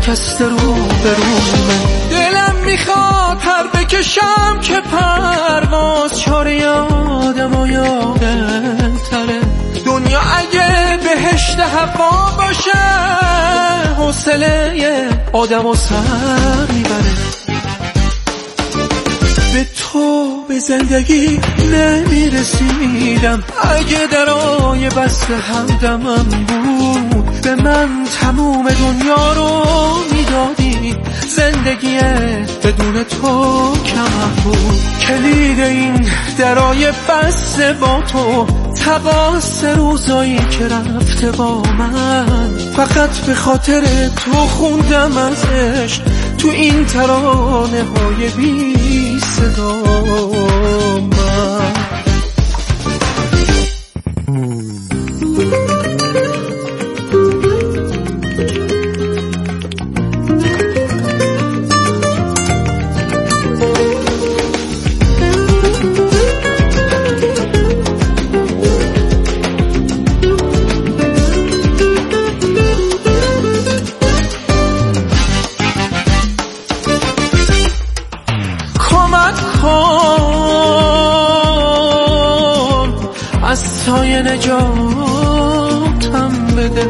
شکسته رو به رومه. دلم میخواد پر بکشم که پرواز چاره یادم و یادتره. دنیا اگه بهشت هوا باشه حوصله آدم و سر میبره. به تو به زندگی نمیرسیدم اگه درای بسته همدمم بود. به من تموم دنیا رو میدادی، زندگی بدون تو کمم بود. کلید این درای بسته با تو، تقاص روزایی که رفته با من. فقط به خاطر تو خوندم ازش تو این ترانه های بی صدا من. از سایه نجاتم بده.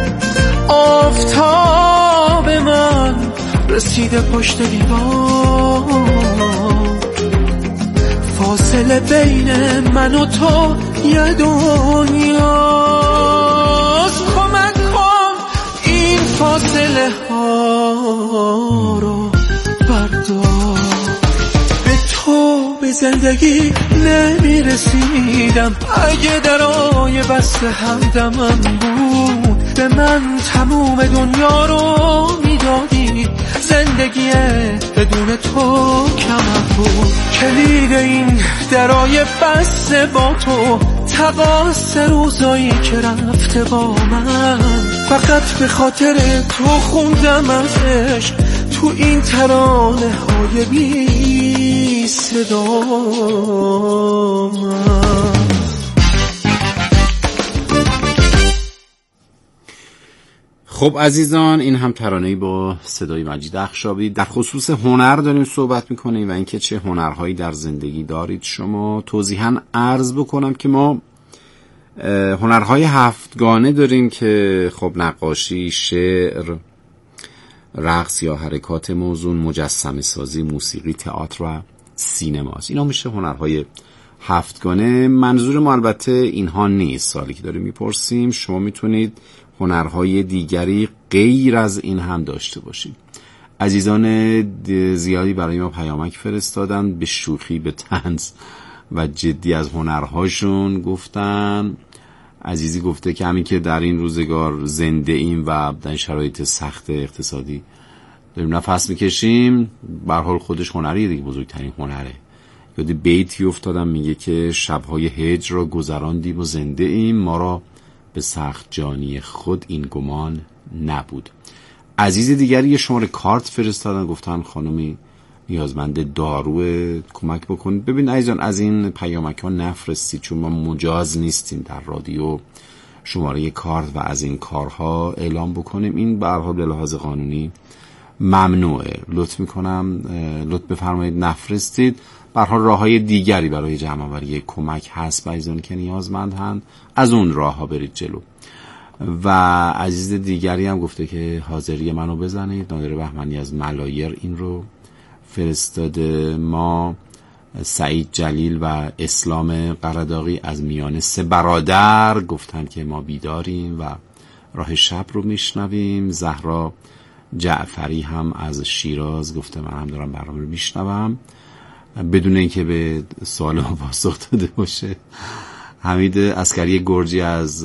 آفتاب من رسیده پشت دیوار، فاصله بین من و تو یه دنیاست. کمک کن این فاصله ها رو بردار. به زندگی نمیرسیدم اگه درای بسته همدمم بود. به من تموم دنیا رو میدادی، زندگی بدون تو کمم بود. کلید این درای بسته با تو، تقاص روزایی که رفته با من. فقط به خاطر تو خوندم ازش تو این ترانه های بی صدا من. خب عزیزان، این هم ترانه‌ای با صدای مجید اخشابی. در خصوص هنر داریم صحبت میکنیم و اینکه چه هنرهایی در زندگی دارید شما. توضیحاً عرض بکنم که ما هنرهای هفتگانه داریم که خب نقاشی، شعر، رقص یا حرکات موزون، مجسمه سازی، موسیقی، تئاتر و سینماست. اینا میشه هنرهای هفتگانه. منظور ما البته اینها نیست. سوالی که داریم میپرسیم، شما میتونید هنرهای دیگری غیر از این هم داشته باشید. عزیزان زیادی برای ما پیامک فرستادن، به شوخی، به طنز و جدی از هنرهاشون گفتن. عزیزی گفته که همین که در این روزگار زنده ایم و در شرایط سخت اقتصادی داریم نفس میکشیم، به هر حال خودش هنریه دیگه، بزرگترین هنره. یاد بیتی افتادم میگه که شبهای هجر را گذراندیم و زنده ایم، ما را به سخت جانی خود این گمان نبود. عزیز دیگری یه شماره کارت فرستادن، گفتن خانمی نیازمند دارو، کمک بکنید. ببین عزیزان، از این پیامک ها نفرستید، چون ما مجاز نیستیم در رادیو شماره کارت و از این کارها اعلام بکنیم. این به هر حال به لحاظ قانونی ممنوعه. لطف میکنم لطف بفرمایید نفرستید. به هر حال راههای دیگری برای جمع آوری کمک هست و عزیزانی که نیازمندند، از اون راهها برید جلو. و عزیز دیگری هم گفته که حاضری منو بزنید. نادر بهمنی از ملایر این رو فرستاده. ما سعید جلیل و اسلام قرداغی از میان سه برادر گفتن که ما بیداریم و راه شب رو میشنویم. زهرا جعفری هم از شیراز گفته من هم دارم برنامه رو میشنوم، بدون اینکه به سوال ما پاسخ داده باشه. حمید عسکری گرجی از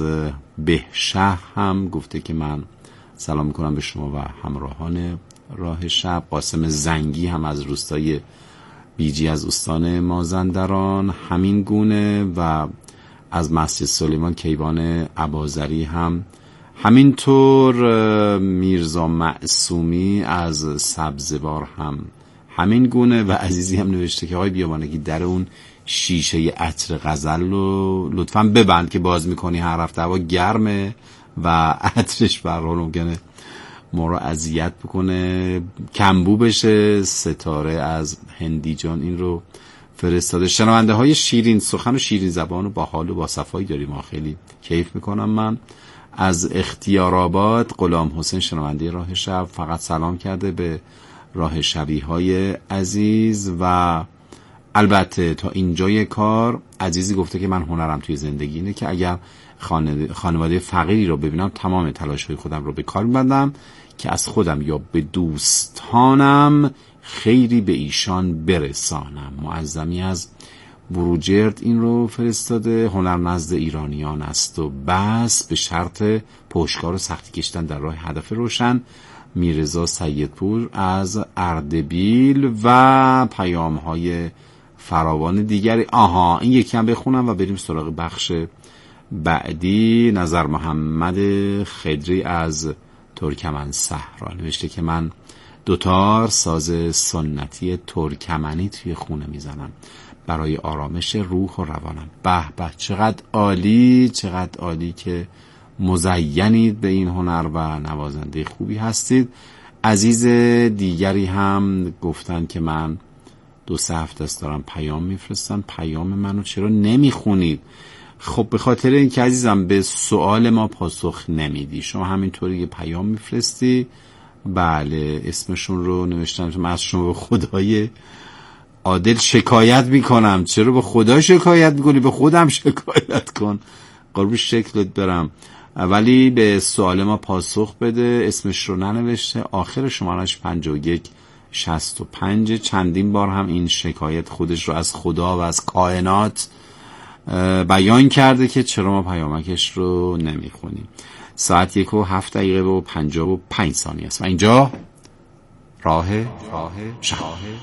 بهشهر هم گفته که من سلام میکنم به شما و همراهان راه شب. قاسم زنگی هم از روستای بیجی از استان مازندران همین گونه. و از مسجد سلیمان کیوان اباظری هم همینطور. میرزا معصومی از سبزوار هم همین گونه. و عزیزی هم نوشته که آقای بیابانگی در اون شیشه عطر غزل رو لطفاً ببند که باز میکنی، هر هفته هوا گرمه و عطرش به هر حال ممکنه ما رو اذیت بکنه، کمبو بشه. ستاره از هندی جان این رو فرستاده. شنونده های شیرین سخن و شیرین زبان و با حال و با صفایی داریم، ما خیلی کیف میکنم. من از اختیارآباد غلام حسین شنونده راه شب فقط سلام کرده به راه شبی های عزیز. و البته تا اینجای کار عزیزی گفته که من هنرم توی زندگی اینه که اگر خانواده فقیری رو ببینم تمام تلاش‌های خودم رو به کار می‌بندم که از خودم یا به دوستانم خیری به ایشان برسانم. معظمی از بروجرد این رو فرستاده. هنر نزد ایرانیان است و بس، به شرط پشتکار و سختی کشیدن در راه هدف روشن. میرزا سیدپور از اردبیل و پیام‌های فراوان دیگری. این یکی هم بخونم و بریم سراغ بخش بعدی. نظر محمد خدری از ترکمن صحرا نوشته که من دوتار ساز سنتی ترکمنی توی خونه میزنم برای آرامش روح و روانم. به به، چقدر عالی، چقدر عالی که مزینید به این هنر و نوازنده خوبی هستید. عزیز دیگری هم گفتن که من 2-3 هفته است دارم پیام میفرستن، پیام منو چرا نمیخونید؟ خب به خاطر اینکه عزیزم به سوال ما پاسخ نمیدی. شما همینطوری یه پیام میفرستی، بله اسمشون رو نوشتم، من از شما به خدای عادل شکایت میکنم. چرا به خدا شکایت میکنی؟ به خودم شکایت کن، قربون شکلت برم. ولی به سوال ما پاسخ بده. اسمش رو ننوشته، آخر شمارش 5165. چندین بار هم این شکایت خودش رو از خدا و از کائنات بیان کرده که چرا ما پیامکش رو نمیخونیم. ساعت 1:07:55 است و اینجا راه شب.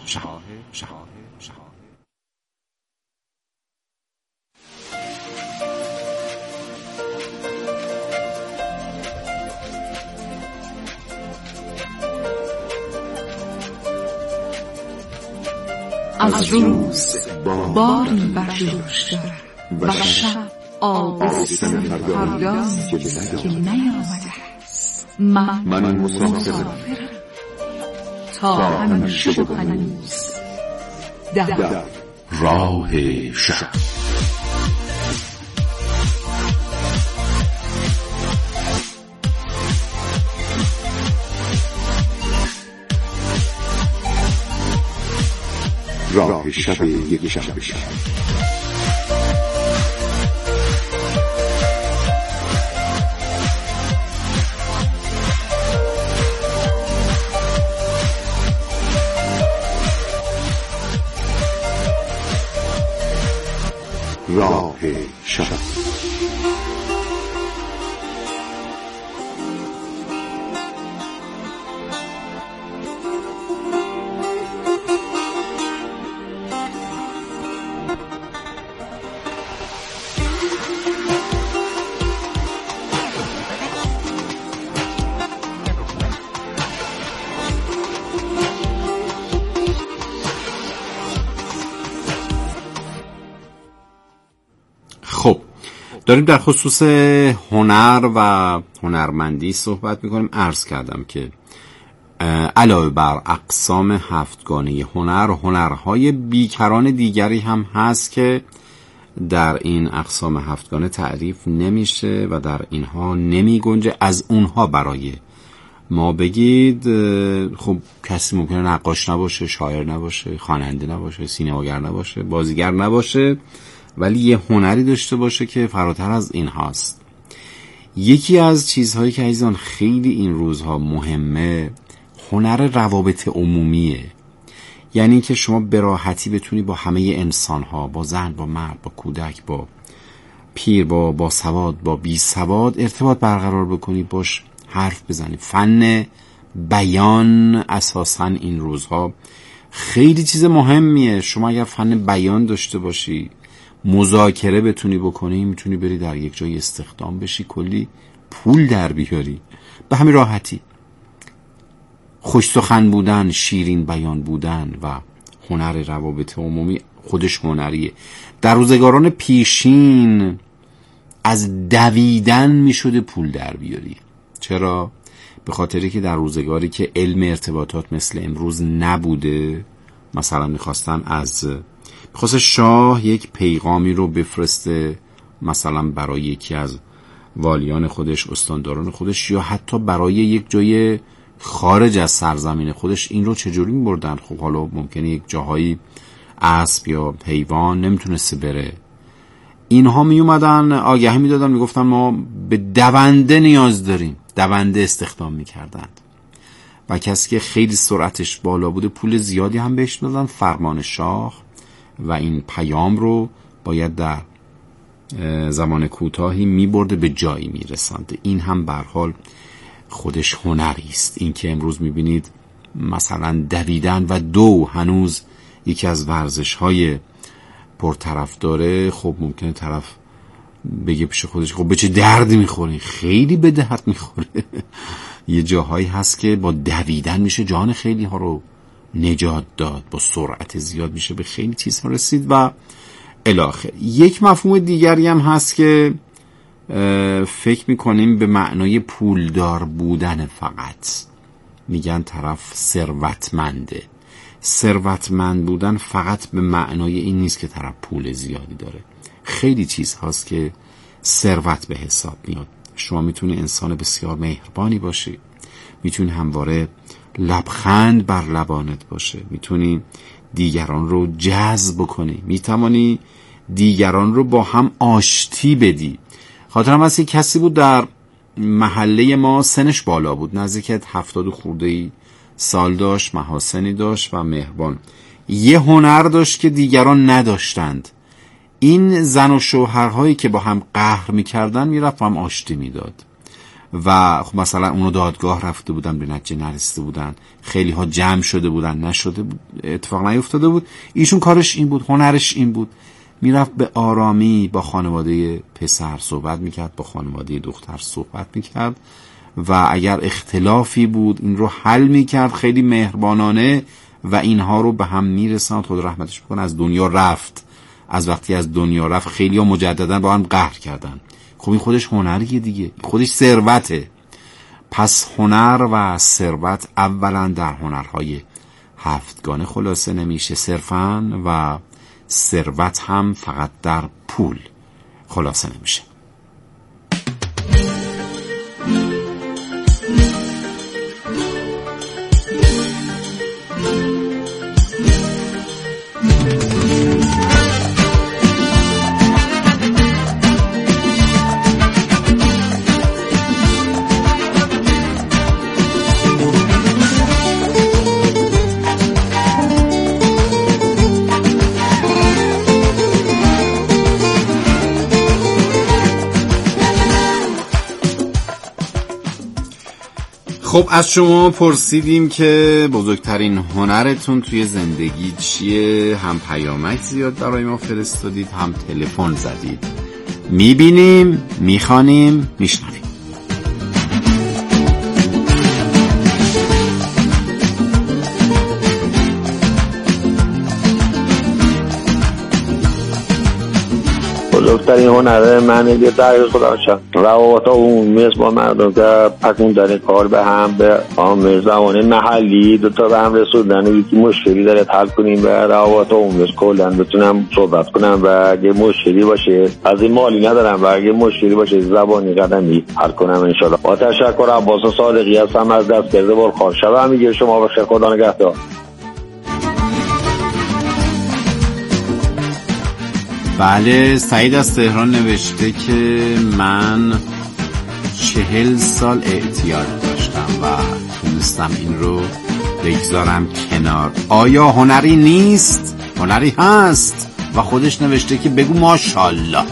از روز باری برداشت و شب آبستن پرداز که نیامده است. من مسافرم تا همیشه و هنوز در راه شب. راه شب یک شب. راه شب. خب داریم در خصوص هنر و هنرمندی صحبت میکنیم. عرض کردم که علاوه بر اقسام 7گانه هنرهای بیکران دیگری هم هست که در این اقسام 7گانه تعریف نمیشه و در اینها نمیگنجه. از اونها برای ما بگید. خب کسی ممکنه نقاش نباشه، شاعر نباشه، خواننده نباشه، سینماگر نباشه، بازیگر نباشه، ولی یه هنری داشته باشه که فراتر از این هاست. یکی از چیزهایی که عزیزان خیلی این روزها مهمه هنر روابط عمومیه. یعنی که شما به راحتی بتونی با همه انسانها، با زن، با مرد، با کودک، با پیر، با سواد، با بی سواد ارتباط برقرار بکنی، باش حرف بزنی. فن بیان اساساً این روزها خیلی چیز مهمیه. شما اگر فن بیان داشته باشی، مذاکره بتونی بکنی، میتونی بری در یک جای استخدام بشی، کلی پول در بیاری به همین راحتی. خوش سخن بودن، شیرین بیان بودن و هنر روابط عمومی خودش هنریه. در روزگاران پیشین از دویدن میشده پول در بیاری. چرا؟ به خاطری که در روزگاری که علم ارتباطات مثل امروز نبوده، مثلا میخواست شاه یک پیغامی رو بفرسته مثلا برای یکی از والیان خودش، استانداران خودش، یا حتی برای یک جای خارج از سرزمین خودش، این رو چجوری میبردن؟ خب حالا ممکنه یک جاهایی اسب یا حیوان نمیتونسته بره، اینها میومدن آگهی میدادن، میگفتن ما به دونده نیاز داریم، دونده استخدام میکردند و کسی که خیلی سرعتش بالا بوده پول زیادی هم بهش دادن، فرمان شاه، و این پیام رو باید در زمان کوتاهی میبرده به جایی میرسانده. این هم به هر حال خودش هنری است. این که امروز میبینید مثلا دویدن و دو هنوز یکی از ورزش های پرطرف داره، خب ممکنه طرف بگه پیش خودش خب به چه دردی میخوری؟ خیلی به درد میخوره. یه جاهایی هست که با دویدن میشه جان خیلی ها رو نجات داد، با سرعت زیاد میشه به خیلی چیزها رسید و الاخر. یک مفهوم دیگری هم هست که فکر میکنیم به معنای پولدار بودن فقط، میگن طرف ثروتمنده. ثروتمند بودن فقط به معنای این نیست که طرف پول زیادی داره، خیلی چیز هاست که ثروت به حساب میاد. شما میتونی انسان بسیار مهربانی باشی، میتونی همواره لبخند بر لبانت باشه، میتونی دیگران رو جذب کنی، میتوانی دیگران رو با هم آشتی بدی. خاطرم هست کسی بود در محله ما، سنش بالا بود، نزدیک 70 خورده سال داشت، محاسنی داشت و مهربان، یه هنر داشت که دیگران نداشتند. این زن و شوهرهایی که با هم قهر میکردن میرفت و هم آشتی میداد و خب مثلا اونو دادگاه رفته بودن به نتیجه نرسیده بودن، خیلی ها جمع شده بودن، نشده بود، اتفاق نیفتاده بود. ایشون کارش این بود، هنرش این بود، میرفت به آرامی با خانواده پسر صحبت میکرد، با خانواده دختر صحبت میکرد و اگر اختلافی بود این رو حل میکرد خیلی مهربانانه و اینها رو به هم میرساند. خود رحمتش بکنه از دنیا رفت. از وقتی از دنیا رفت خیلی ها مجددا با هم قهر کردن. خب این خودش هنریه دیگه، خودش ثروته. پس هنر و ثروت اولا در هنرهای هفتگانه خلاصه نمیشه صرفاً، و ثروت هم فقط در پول خلاصه نمیشه. خب از شما پرسیدیم که بزرگترین هنرتون توی زندگی چیه؟ هم پیامک زیاد برای ما فرستادید، هم تلفن زدید. میبینیم، میخوانیم، میشنویم. بزرگترین هنر من یه درگیر خدا شد روابط عمومی با مردم که پکون داره کار به هم به عامل زمان محلی دوتا به هم رسوندن، یکی مشکلی داره حل کنیم به روابط عمومی کلن بتونم صحبت کنم و اگه مشکلی باشه از این مالی ندارم و اگه مشکلی باشه زبانی قدمی حل کنم انشالله. با تشکر عباس صادقی هستم از دست کرده بارخواه. شب هم میگه شما بخیر، خدا نگهدار. بله، سعید از تهران نوشته که من 40 سال اعتیاد داشتم و تونستم این رو بگذارم کنار. آیا هنری نیست؟ هنری هست. و خودش نوشته که بگو ماشاءالله.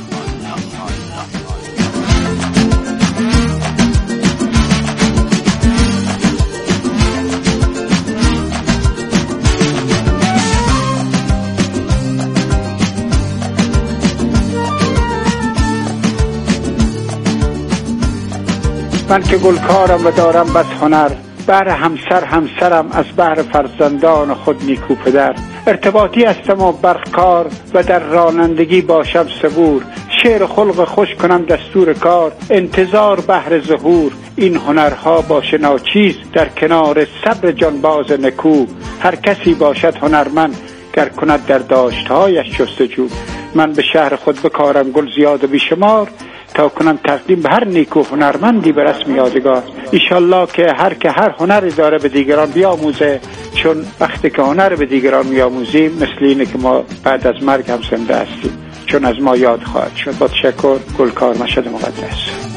من که گلکارم و دارم بس هنر، بهر همسرم از بهر فرزندان خود نیکو پدر. ارتباطی هستم و برقکار و در رانندگی باشم صبور. شعر خلق خوش کنم دستور کار، انتظار بهر ظهور. این هنرها باشه ناچیز، در کنار صبر جانباز نکو. هر کسی باشد هنرمند گر کند در داشتهایش جستجو. من به شهر خود بکارم گل زیاد و بیشمار، تا کنم تقدیم به هر نیکو هنرمندی به رسم یادگار. ایشالله که هر هنری داره به دیگران بیاموزه، چون وقتی که هنر به دیگران میاموزیم مثل اینه که ما بعد از مرگ هم زنده هستیم، چون از ما یاد خواهد شد. با تشکر. گلکار مشهد مقدس.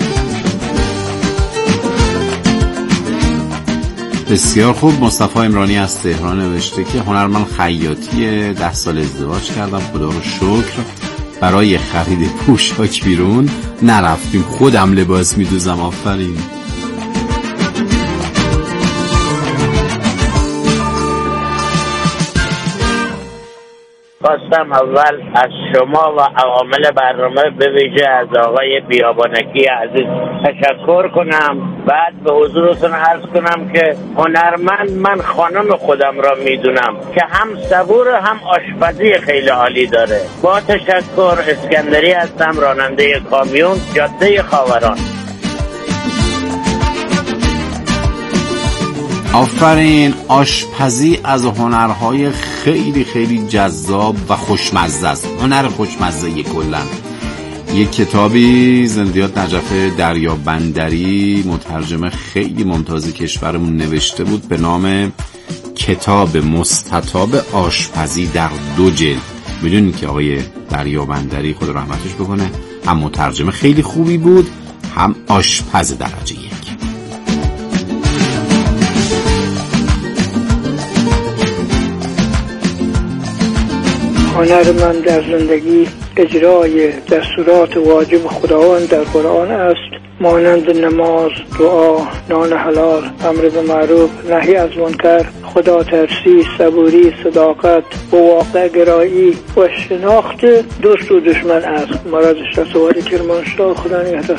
بسیار خوب. مصطفی عمرانی از تهران نوشته که هنرمند خیاطی 10 سال ازدواج کردم، خدا رو شکر برای خرید پوشاک بیرون نرفتیم، خودم لباس میدوزم. آفرین. خواستم اول از شما و عوامل برنامه به ویژه از آقای بیابانکی عزیز تشکر کنم. بعد به حضورتون عرض کنم که هنرمند من خانم خودم را میدونم که هم صبور هم آشپزی خیلی عالی داره. با تشکر. اسکندری هستم، راننده کامیون، جاده خاوران. آفرین. آشپزی از هنرهای خیلی خیلی جذاب و خوشمزه است. هنر خوشمزه کلا. یک کتابی زندیات نجف دریابندری، مترجم خیلی ممتاز کشورمون، نوشته بود به نام کتاب مستطاب آشپزی در 2 جلد. میدونید که آقای دریابندری خدا رحمتش بکنه هم مترجم خیلی خوبی بود، هم آشپز درجه 1. هنر من در زندگی اجرای دستورات واجب خداوند در قرآن است، مانند نماز، دعا، نان حلال، امر به معروف، نهی از منکر، خدا ترسی، صبوری، صداقت، و واقع گرایی و شناخت دوست و دشمن است. مراد شهسوار کرمانشاه. خدا نگهدار.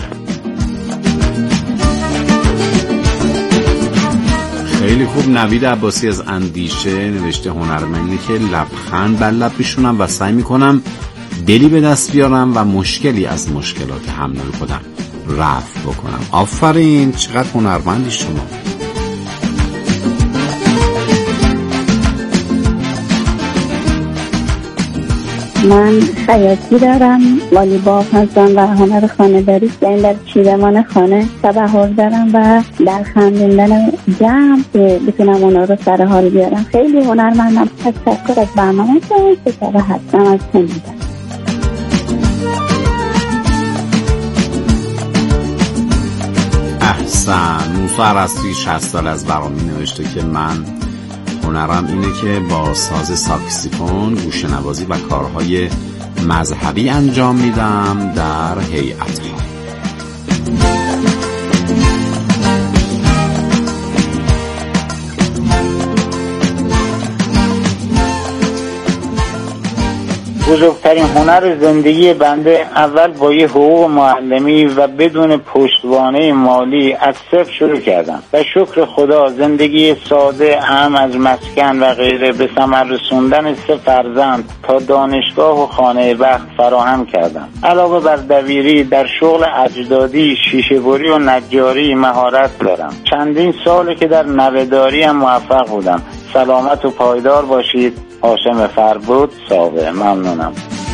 خیلی خوب. نوید عباسی از اندیشه نوشته هنرمندی که لبخند بر لب میشونم و سعی میکنم دلی به دست بیارم و مشکلی از مشکلات حمل خودم رفع بکنم. آفرین. چقدر هنرمندی شما. من خیاطی دارم، والیبال هستم و هنر خانه‌داری، یعنی در چیدمان خانه تبحر دارم و در خندوندن جمع که بتونم اونا رو سر حال بیارم. خیلی هنرمندم. تشکر از برنامه که هستم از شنیدن. احسن. موسی عرصی 60 سال از برنامه نوشته که من هنرم اینه که با ساز ساکسیفون گوشه‌نوازی و کارهای مذهبی انجام میدم در هیئت‌ها. بزرگترین هنر زندگی بنده اول با یه حقوق معلمی و بدون پشتوانه مالی از صفر شروع کردم و شکر خدا زندگی ساده هم از مسکن و غیره به ثمر رسوندن 3 فرزند تا دانشگاه و خانه بخت فراهم کردم. علاوه بر دبیری در شغل اجدادی، شیشه‌بری و نجاری مهارت دارم. چندین ساله که در نوه‌داری هم موفق بودم. سلامت و پایدار باشید. هاشم فربود، ساوه. ممنونم.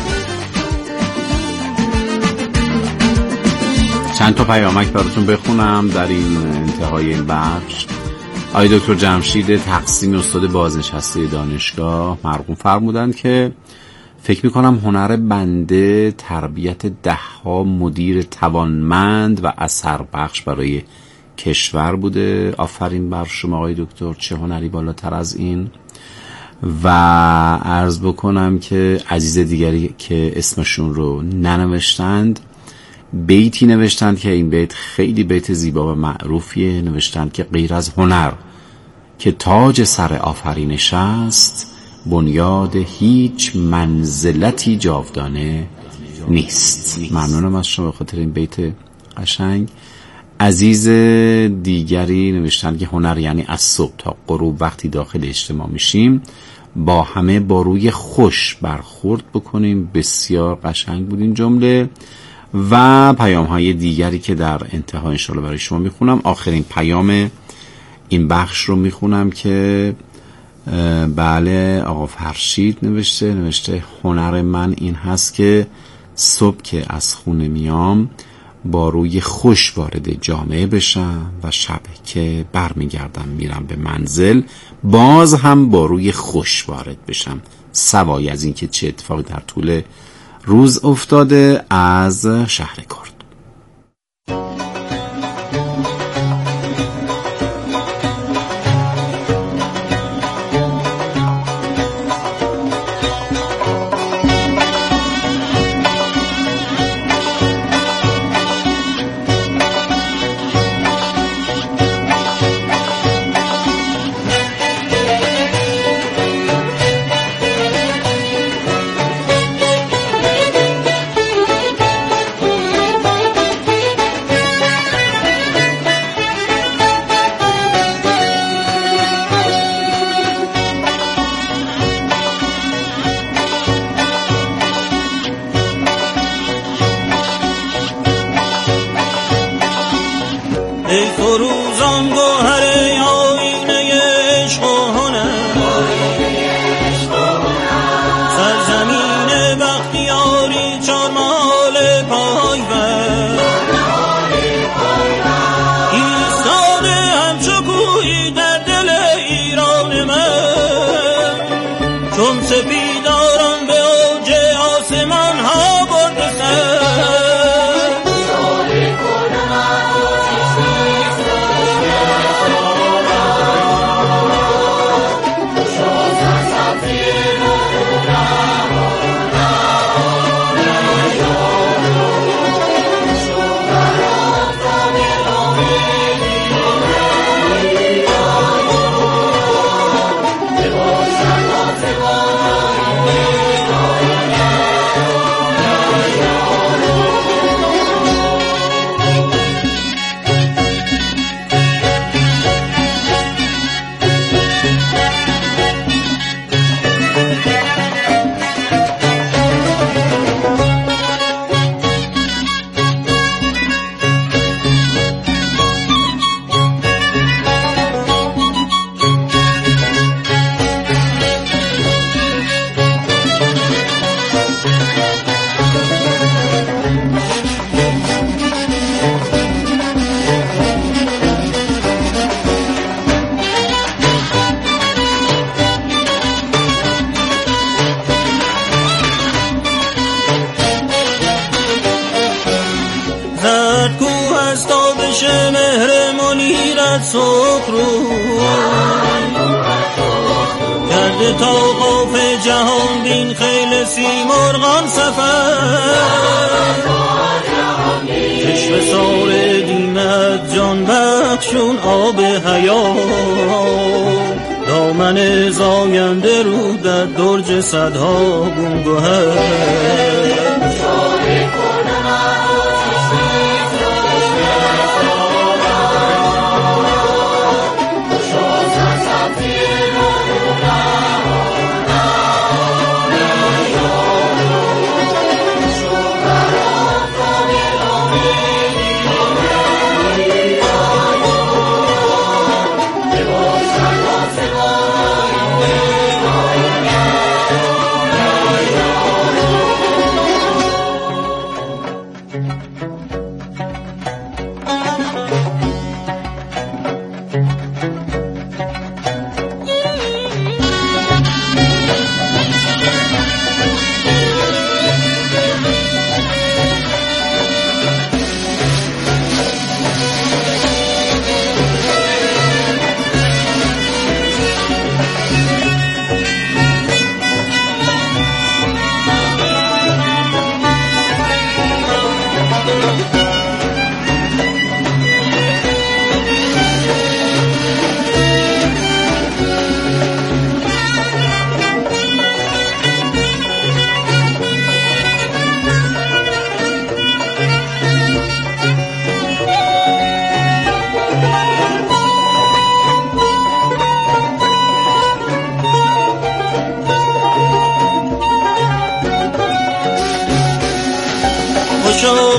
چند تا پیامک براتون بخونم در این انتهای این بخش. آقای دکتر جمشید تقسیم، استاد بازنشسته دانشگاه، مرحوم فرمودند که فکر میکنم هنر بنده تربیت 10 مدیر توانمند و اثر بخش برای کشور بوده. آفرین بر شما آقای دکتر. چه هنری بالاتر از این. و عرض بکنم که عزیز دیگری که اسمشون رو ننوشتند بیتی نوشتند که این بیت خیلی بیت زیبا و معروفیه. نوشتند که غیر از هنر که تاج سر آفرینش است، بنیاد هیچ منزلتی جاودانه نیست. ممنونم از شما به خاطر این بیت قشنگ. عزیز دیگری نوشتن که هنر یعنی از صبح تا غروب وقتی داخل اجتماع میشیم با همه با روی خوش برخورد بکنیم. بسیار قشنگ بود این جمله. و پیام های دیگری که در انتها انشالله برای شما میخونم. آخرین پیام این بخش رو میخونم که بله آقا فرشید نوشته هنر من این هست که صبح که از خونه میام با روی خوش وارد جامعه بشم و شب که برمیگردم میرم به منزل باز هم با روی خوش وارد بشم، سوای از این که چه اتفاقی در طول روز افتاده. از شهر کرد. ای فروزان گوهر آینه عشق و هنر، سرزمین بختیاری چارمال پایور، ایستاده همچو کوهی در دل ایران من، چون سپیداران به اوج آسمان ها برده سر. مهر منیرت سکرو کرده تا قاف جهان بین خیل سیمرغان سفر، چشم سار دیمت جان بخشون آب حیات، دامن زاینده رو در درج صدها گونگهر.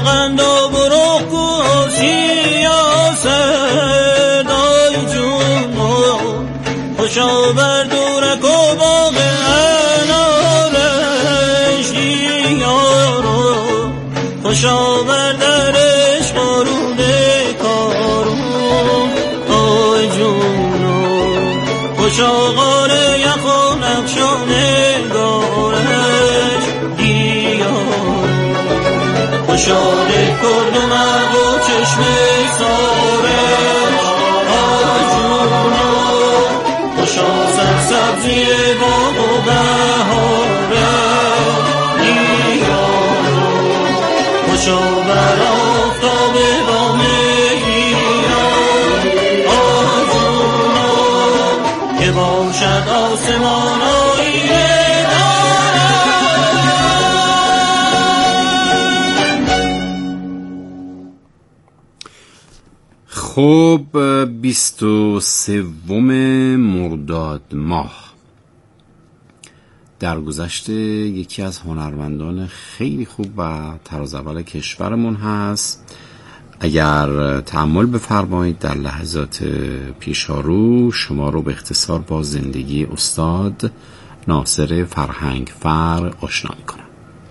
قند و برو کورسی سردای جون خوشا بر دورک و باغ انارش یارو خوشا بر درش قارونه کارون آی جونو خوشا غاره یخ و نقشانه گارش خوشاله کرد و مرگ و چشم سارش آی جونا خوشا سرسبزی باغ و بهارش ایرانو خوشا بر آفتاب بام ایران آی جونا که باشد آسمان خب 23 مرداد ماه در گذشته یکی از هنرمندان خیلی خوب و طراز اول کشورمون هست. اگر تأمل بفرمایید در لحظات پیشارو شما رو به اختصار با زندگی استاد ناصر فرهنگفر آشنا می‌کنم.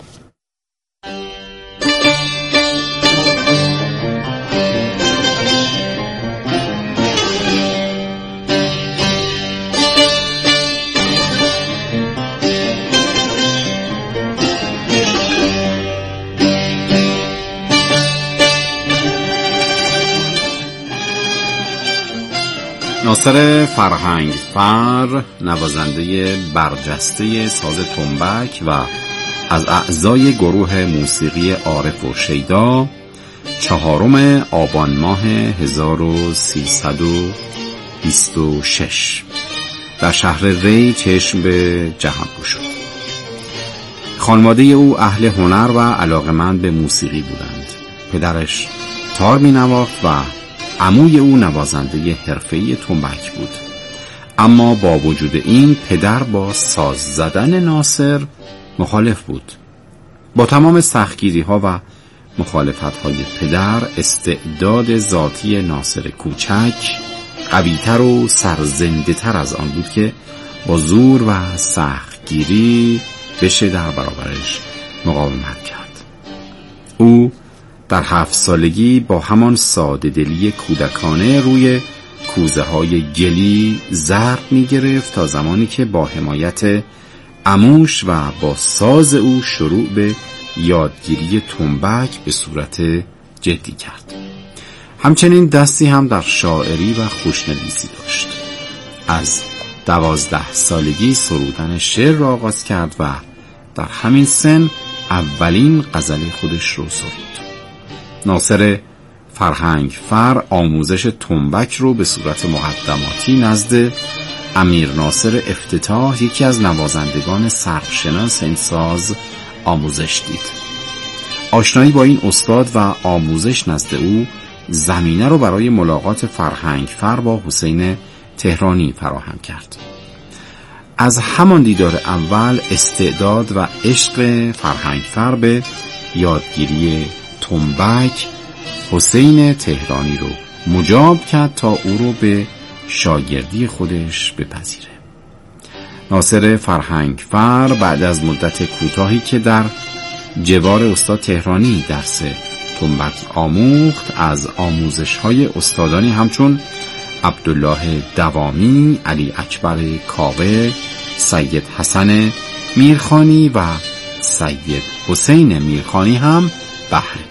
ناصر فرهنگفر نوازنده برجسته ساز تنبک و از اعضای گروه موسیقی عارف و شیدا 4 آبان ماه 1326 در شهر ری چشم به جهان گشود. خانواده او اهل هنر و علاقمند به موسیقی بودند. پدرش تار می نواخت و عموی او نوازنده حرفه‌ای تنبک بود. اما با وجود این پدر با ساز زدن ناصر مخالف بود. با تمام سختگیری‌ها و مخالفت‌های پدر استعداد ذاتی ناصر کوچک قوی‌تر و سرزنده‌تر از آن بود که با زور و سختگیری بشه در برابرش مقاومت کرد. او در 7 سالگی با همان ساده دلی کودکانه روی کوزه های گلی ضرب می گرفت تا زمانی که با حمایت عموش و با ساز او شروع به یادگیری تنبک به صورت جدی کرد. همچنین دستی هم در شاعری و خوشنویسی داشت. از 12 سالگی سرودن شعر را آغاز کرد و در همین سن اولین غزل خودش رو سرود. ناصر فرهنگفر آموزش تنبک رو به صورت مقدماتی نزد امیر ناصر افتتاح، یکی از نوازندگان سرشناس این ساز، آموزش دید. آشنایی با این استاد و آموزش نزد او زمینه رو برای ملاقات فرهنگفر با حسین تهرانی فراهم کرد. از همان دیدار اول استعداد و عشق فرهنگفر به یادگیری تنبک حسین تهرانی رو مجاب کرد تا او رو به شاگردی خودش بپذیره. ناصر فرهنگفر بعد از مدت کوتاهی که در جوار استاد تهرانی درس تنبک آموخت، از آموزش‌های استادانی همچون عبدالله دوامی، علی اکبر کاوه، سید حسن میرخانی و سید حسین میرخانی هم بهره